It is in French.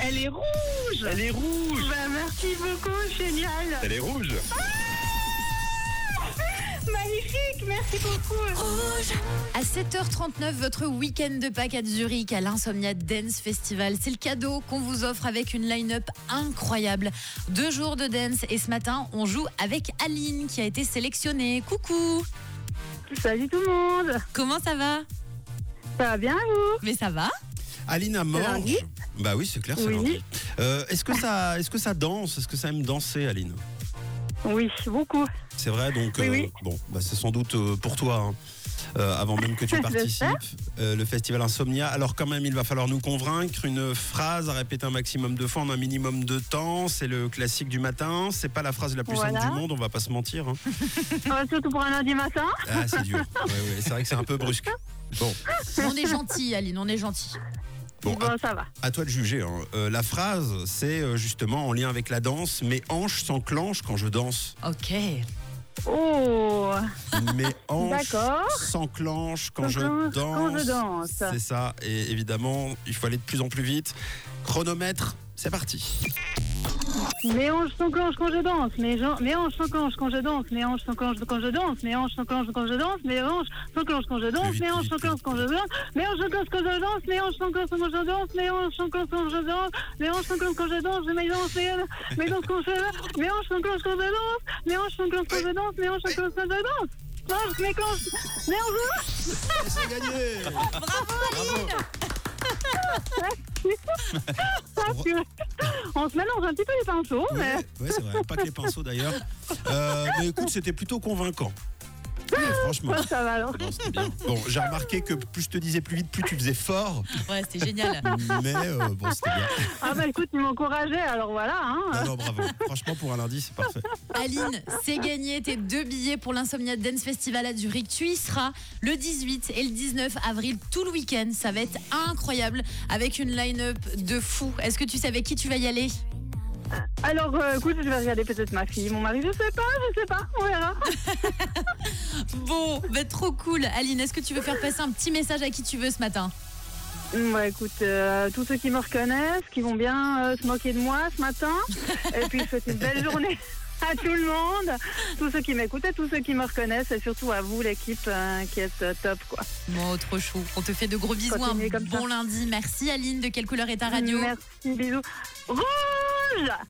Elle est rouge. Elle est rouge. Bah, merci beaucoup, génial. Elle est rouge. Magnifique, merci beaucoup. À 7h39, votre week-end de Pâques à Zurich à l'Insomnia Dance Festival. C'est le cadeau qu'on vous offre avec une line-up incroyable. 2 jours de dance et ce matin, on joue avec Aline qui a été sélectionnée. Coucou. Salut tout le monde. Comment ça va? Ça va bien, vous? Mais ça va? Aline à Morges. lundi. Bah oui, c'est clair, c'est Oui. lundi. Est-ce que ça danse? Est-ce que ça aime danser, Aline? Oui, beaucoup. C'est vrai, donc Oui. bon, bah, c'est sans doute pour toi, hein, avant même que tu participes, le festival Insomnia. Alors quand même, il va falloir nous convaincre. Une phrase à répéter un maximum de fois en un minimum de temps. C'est le classique du matin. C'est pas la phrase la plus simple Voilà. du monde, on va pas se mentir. Hein. Surtout pour un lundi matin. Ah, c'est dur. Ouais, c'est vrai que c'est un peu brusque. Bon, On est gentil, Aline, on est gentil. bon, Bon, ça va. à toi de juger. Hein. La phrase, c'est justement en lien avec la danse. Mes hanches s'enclenchent quand je danse. Ok. Oh, Mes hanches D'accord. s'enclenchent quand je S'enclenchent danse. quand je danse. C'est ça. Et évidemment, il faut aller de plus en plus vite. Chronomètre, c'est parti. mes hanches s'enclenchent quand je danse. Mes hanches s'enclenchent quand je danse. Mes hanches s'enclenchent quand je danse. Mes hanches s'enclenchent quand je danse. Mes hanches s'enclenchent quand je danse. Plus vite, Mes hanches plus vite, s'enclenchent quand je danse. Mes hanches s'enclenchent quand je danse. Mes hanches s'enclenchent quand je danse. Mes hanches s'enclenchent quand je danse. Mes hanches s'enclenchent quand je danse. Mes danses quand je danse. Mes hanches s'enclenchent quand je danse. Mes hanches s'enclenchent quand je danse. Mes hanches s'enclenchent quand je danse. Hanches m'éclenchent. Mes hanches. C'est gagné. Bravo. On se mélange un petit peu les pinceaux, mais Ouais, c'est vrai. Pas que les pinceaux d'ailleurs. Mais écoute, c'était plutôt convaincant. Ouais, franchement. ça va alors. Non, c'était bien. Bon, j'ai remarqué que plus je te disais plus vite, plus tu faisais fort. Ouais, c'était génial. Mais bon, c'était bien. Ah bah écoute, tu m'encourageais, alors voilà. Hein. Non, bravo. Franchement, pour un lundi, c'est parfait. Aline, c'est gagné tes 2 billets pour l'Insomnia Dance Festival à Zurich. Tu y seras le 18 et le 19 avril tout le week-end. Ça va être incroyable avec une line-up de fou. Est-ce que tu sais avec qui tu vas y aller? Alors écoute, je vais regarder peut-être ma fille, mon mari, je sais pas, on verra. Bon, bah, trop cool. Aline, est-ce que tu veux faire passer un petit message à qui tu veux ce matin? Bah écoute, tous ceux qui me reconnaissent, qui vont bien se moquer de moi ce matin, et puis je souhaite une belle journée à tout le monde, tous ceux qui m'écoutent et tous ceux qui me reconnaissent, et surtout à vous l'équipe qui êtes top quoi. Bon, trop chou. On te fait de gros bisous. Continuez Un comme bon ça. lundi. Merci Aline. De quelle couleur est ta radio? Merci, bisous. Rouge.